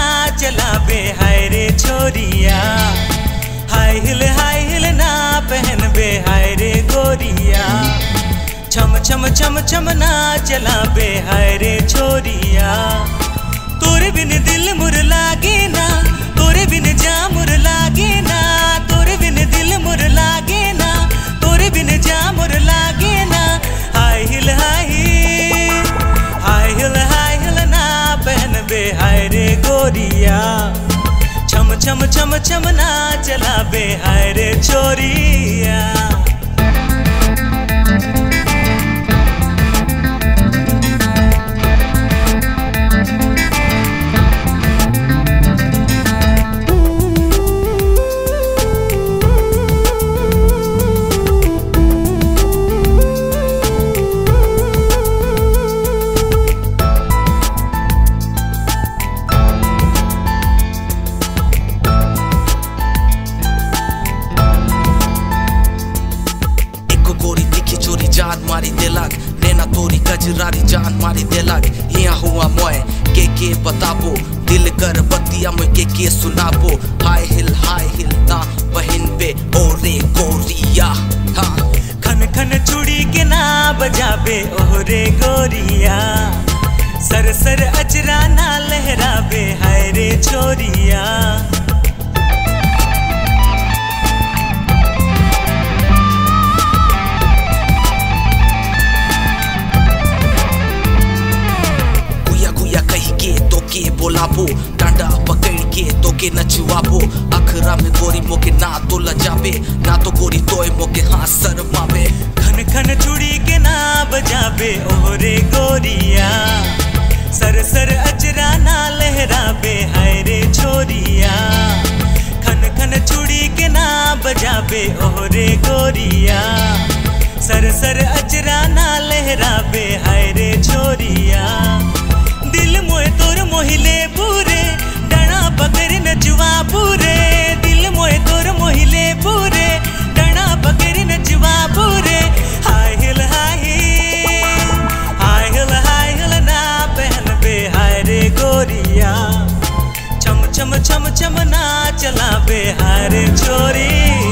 ना चला बे हाय रे छोरिया। हाई हिल ना पहन बे हाय रे गोरिया। छम छम छम छम ना चला बे हाय रे छोरिया। तोरे बिन दिल मुर लागे ना, तोरे बिन जा मुर लागे ना, तोरे बिन दिल मुर लागे ना, तोरे बिन जा मुर लागे ना। हाई हिल ना पहन बे हाय रे गोरिया। छम छम छम छम ना चला बे हाय रे छोरिया। जान मारी देलक नैना तोरी कजरारी जान मारी देलक। यहाँ हुआ मोय के बताबो दिल कर बतिया मोय के सुनाबो। हाय हिल ना बहन बे ओरे गोरिया। हाँ खन खन चूड़ी के ना बजाबे ओरे गोरिया। सर सर अचरा ना लहराबे हाय रे छोरिया। के बोलाबो डांडा पकड़ के तो के नचवाबो। अखरा में गोरी मोके ना तो लजाबे, ना तो गोरी तोय मोके हाँ शर्माबे। खन खन चूड़ी के ना बजाबे ओरे गोरिया। सर सर अचरा ना लहराबे हाय रे छोरिया। खन खन चूड़ी के ना बजाबे ओरे गोरिया। सर सर अचरा ना लहराबे हाय रे छोरिया। दिल मोए तोर मोहिले पूरे डना पकड़ नचवा पूरे। दिल मोए तोर मोहिले पूरे डना पकड़ नचवा पूरे। हाय हिल ना पहन बे हाय रे गोरिया। छम छम छम छम ना चला बे हाय रे छोरी।